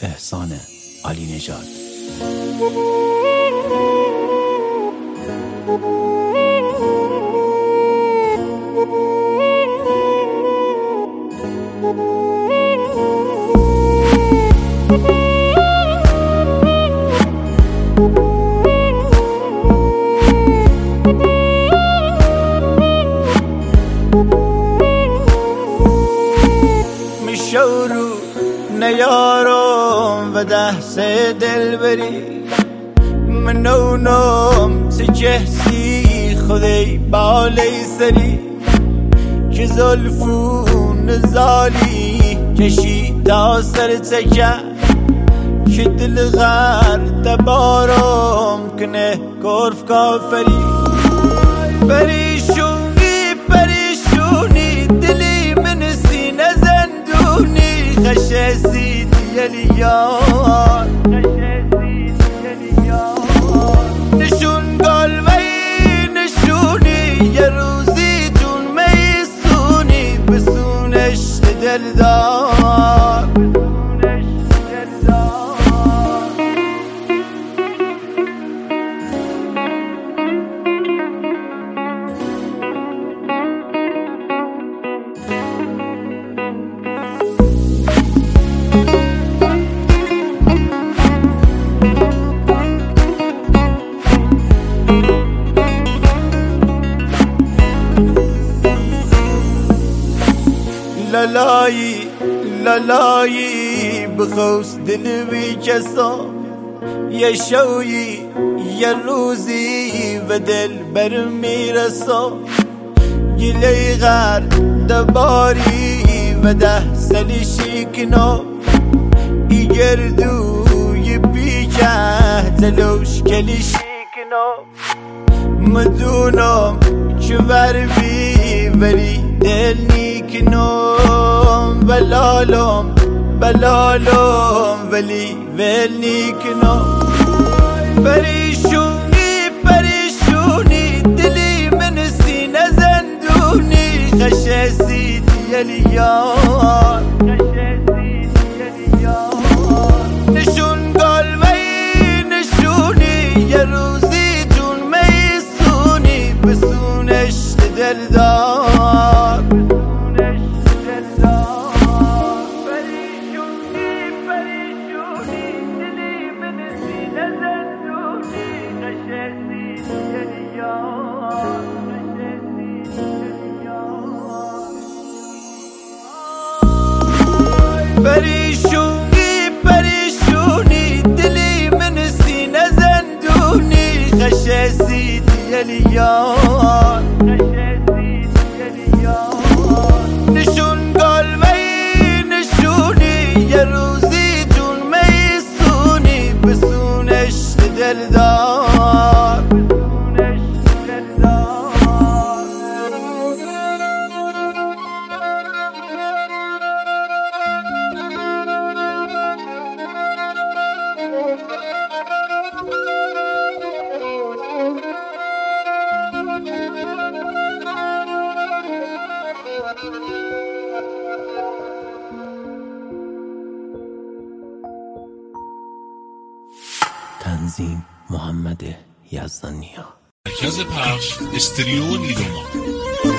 احسان علی نژاد. میشورو نیارم و دست دل بری منونم سجهسی خودی بالی سری که زلفون زالی کشی تا سر تکه که دل غرد بارم کنه گرف کافری پریشونی دلی من سینه زندونی خشه سیدی الیار نشون قلبی نشونی یه روزی جون میسونی بسونش دلدار لالایی بخوست دل بی کسا یه شویی یه روزی و دل بر میرسا گلی غر دباری و ده سلی شیکنا ای گردوی بیکه دلوش کلی شیکنا مدونم چه ور بی وری دل نیکنم بلالم ولی ول نیکنم پریشونی دلی من سینه زندونی خشه سیدی الیار نشون قلبی نشونی یه روزی جون میسونی بسونش دلدار پریشونی دلی من سینه زندونی خشه سیدی الیار نشون قلبی نشونی یه روزی جون میسونی بسونش دلدار تنظیم محمد یزدانیا. مرکز پخش استریو نیروما.